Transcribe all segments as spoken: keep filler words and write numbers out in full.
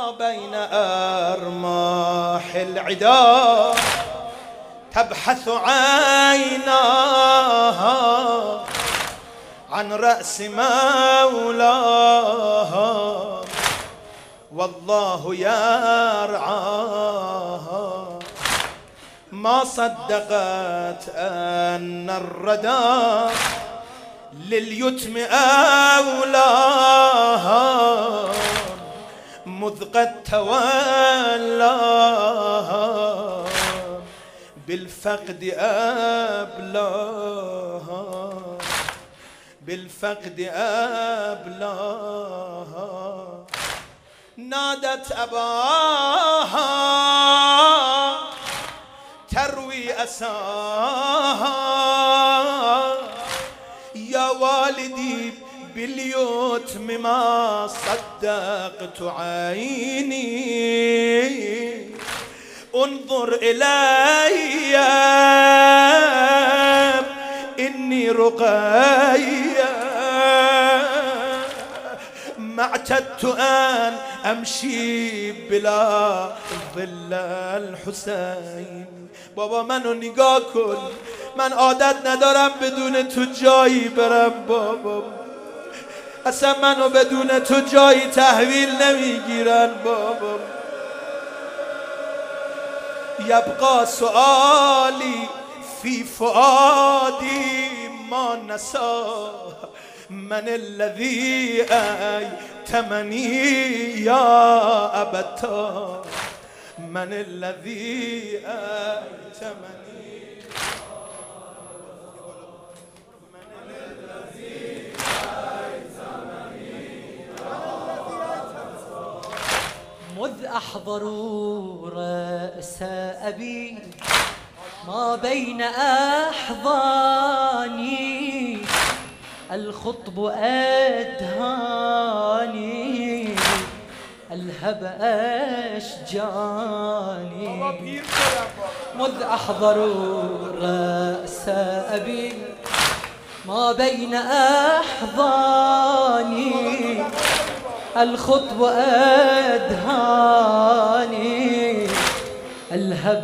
ما بين أرماح العدا تبحث عيناها عن رأس مولاها والله يرعاها. ما صدقت أن الردى لليتم أولاها مذ قد تولاها بالفقد أبلاها بالفقد أبلاها. نادت أباها تروي أساها يا والدي باليتم ما صدقت عيني انظر إلي إني رقية ما اعتدت أن أمشي بلا ظل الحسين. بابا منو نگاه کن، من عادت ندارم بدون تو جایی برم بابا، اصلا منو بدون تو جایی تحویل نمیگیرن بابا. یبقى سؤالی فی فؤادی ما نسا من الذي أيتمني يا أبتا من الذي أيتمني من الذي أيتمني مذ أحضروا رأس أبي ما بين أحضاني الخطب أدهاني الهب أشجاني. مذ أحضروا رأس أبي ما بين أحضاني الخطب أدهاني الهب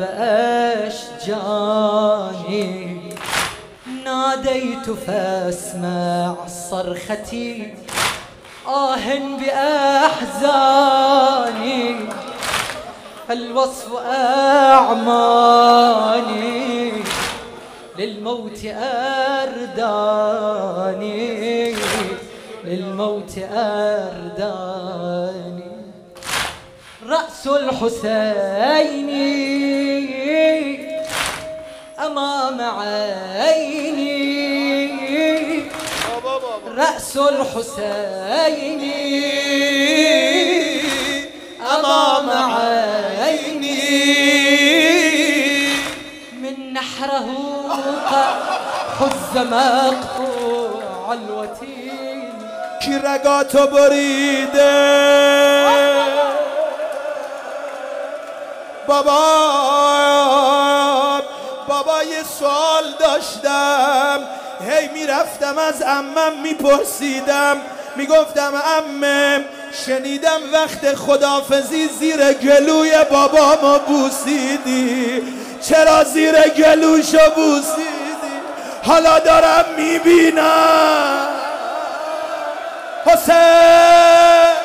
أشجاني. ناديت فاسمع صرختي آه بأحزاني الوصف أعماني للموت أرداني للموت أرداني. رأس الحسين أمام عيني رأس الحسين أمام عيني من نحره قد حز مقطوع الوتين. کی رگاتو بریده بابا بابا یه سوال داشتم، هی میرفتم از عمم میپرسیدم، میگفتم عمم شنیدم وقت خدافزی زیر گلوی بابامو بوسیدی، چرا زیر گلوشو بوسیدی؟ حالا دارم میبینم حسین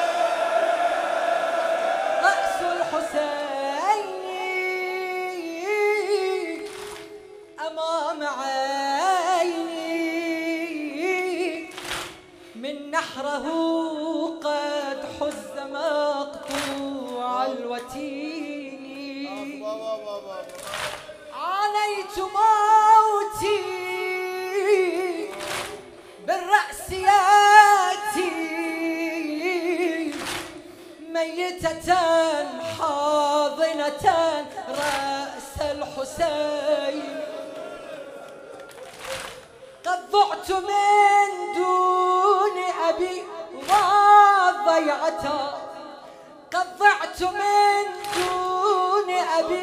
نحره قد حز مقطوع الوتين. عانيت موتي بالرأس ياتي ميتة حاضنة رأس الحسين. قد ضعت من دون أبي وضيعته قد ضعت من دون أبي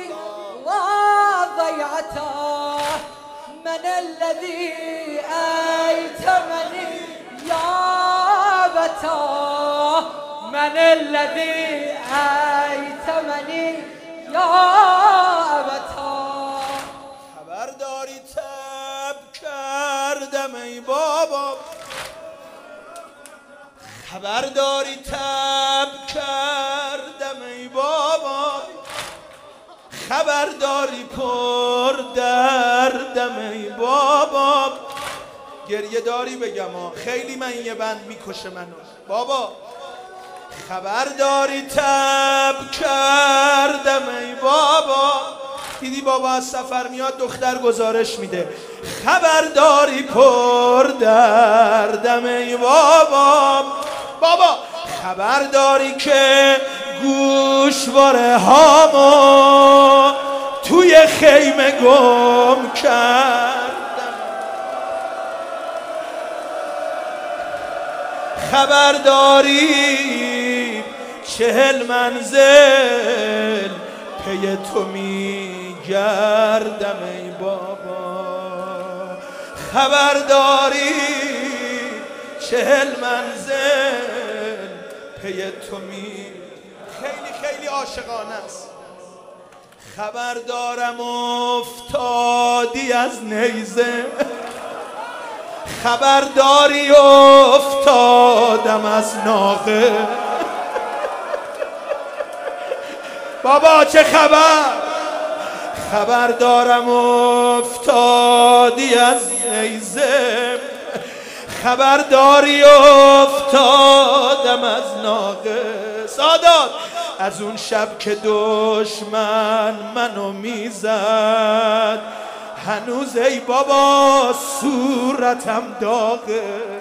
وضيعته من الذي أيتمني يا بتا من الذي ایتمنی یا ابتا. خبرداری تب کردم ای بابا، خبرداری تب کردم ای بابا، خبرداری پر دردم ای بابا. گریه داری بگم ها، خیلی من یه بند میکشه منو بابا. خبرداری تب کردم ای بابا. دیدی بابا از سفر میاد دختر گزارش میده، خبرداری پر دردم ای بابا. بابا خبرداری که گوشواره هامو توی خیمه گم کردم، خبرداری چهل منزل پی تو میگردم ای بابا. خبرداری چهل منزل پی تو می خیلی خیلی عاشقانه است. خبردارم افتادی از نیزه، خبرداری افتادم از ناقه. بابا چه خبر؟ خبردارم افتادی از نیزه، خبرداری افتادم از ناقه. سادات از اون شب که دشمن منو میزد، هنوز ای بابا صورتم داغه.